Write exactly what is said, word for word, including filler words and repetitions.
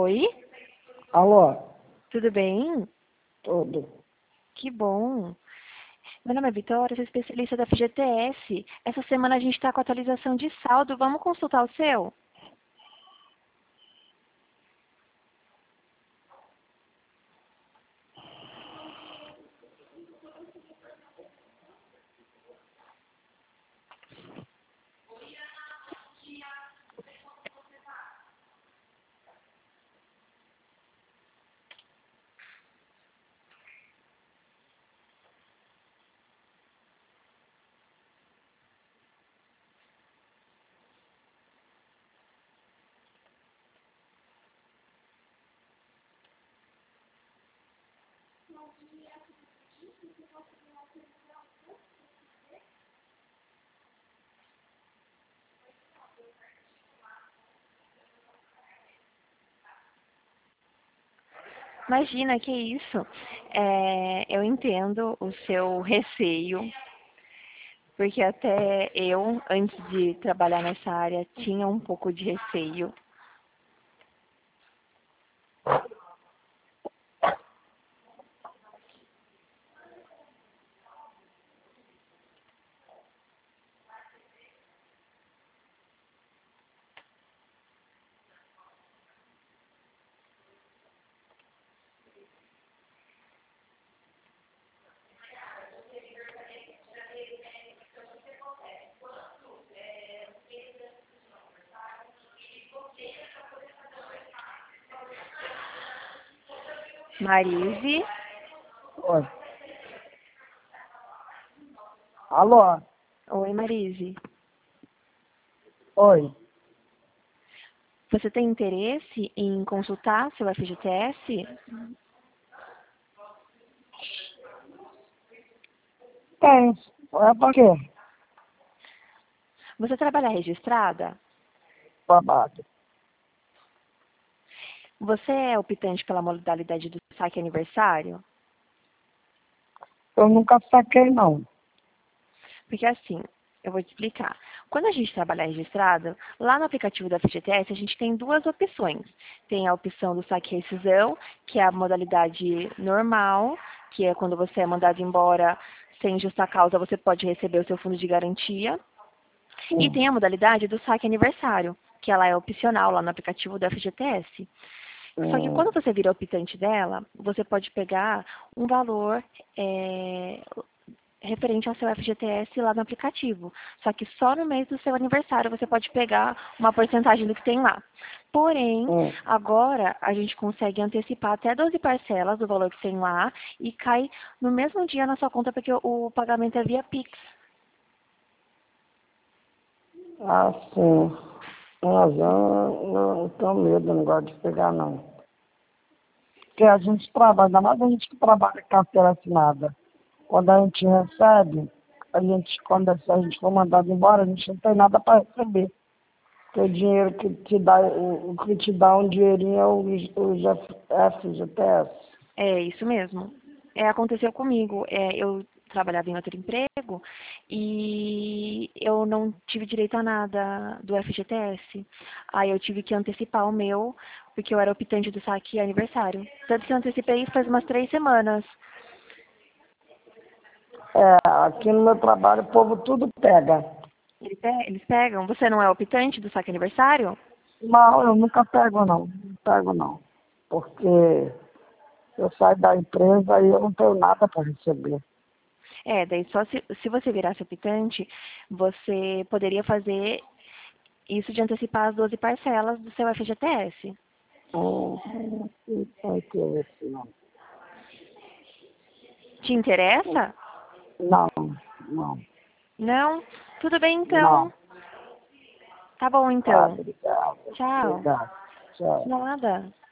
Oi, Alô, tudo bem? tudo. Que bom. Meu nome é Vitória, sou especialista da F G T S. Essa semana a gente está com atualização de saldo. Vamos consultar o seu? Imagina, que isso. É, eu entendo o seu receio, porque até eu, antes de trabalhar nessa área, tinha um pouco de receio. Marise, Oi. Alô, oi Marise. oi. Você tem interesse em consultar seu F G T S? Tem. É pra quê? Você trabalha registrada? Babado. Você é optante pela modalidade do saque aniversário? Eu nunca saquei, não. Porque assim, eu vou te explicar. Quando a gente trabalha registrado, lá no aplicativo da F G T S, a gente tem duas opções. Tem a opção do saque e rescisão, que é a modalidade normal, que é quando você é mandado embora sem justa causa, você pode receber o seu fundo de garantia. E Hum. tem a modalidade do saque aniversário, que ela é opcional lá no aplicativo da F G T S. Só que Hum. quando você vira optante dela, você pode pegar um valor é, referente ao seu F G T S lá no aplicativo. Só que só no mês do seu aniversário você pode pegar uma porcentagem do que tem lá. Porém, Hum. agora a gente consegue antecipar até doze parcelas do valor que tem lá e cai no mesmo dia na sua conta porque o pagamento é via Pix. Ah, sim. Mas eu não, não tenho medo, não gosto de pegar, não. Porque a gente trabalha, ainda mais a gente que trabalha com carteira assinada. Quando a gente recebe, a gente, quando a gente for mandado embora, a gente não tem nada para receber. Porque o dinheiro que te dá, o, o que te dá um dinheirinho é o, o F G T S. É isso mesmo. É, aconteceu comigo. É, eu trabalhava em outro emprego e eu não tive direito a nada do F G T S. Aí eu tive que antecipar o meu, porque eu era optante do saque aniversário. Tanto que eu antecipei faz umas três semanas. É, aqui no meu trabalho o povo tudo pega. Eles pe- eles pegam? Você não é optante do saque aniversário? Não, eu nunca pego não, não pego não. Porque eu saio da empresa e eu não tenho nada para receber. É, daí só se, se você virasse optante, você poderia fazer isso de antecipar as doze parcelas do seu F G T S. Hum, não tem interesse não. Te interessa? Não, não, Não? Tudo bem então. não. Tá bom Tá, então. obrigado. Tchau. Obrigado. Tchau. Nada.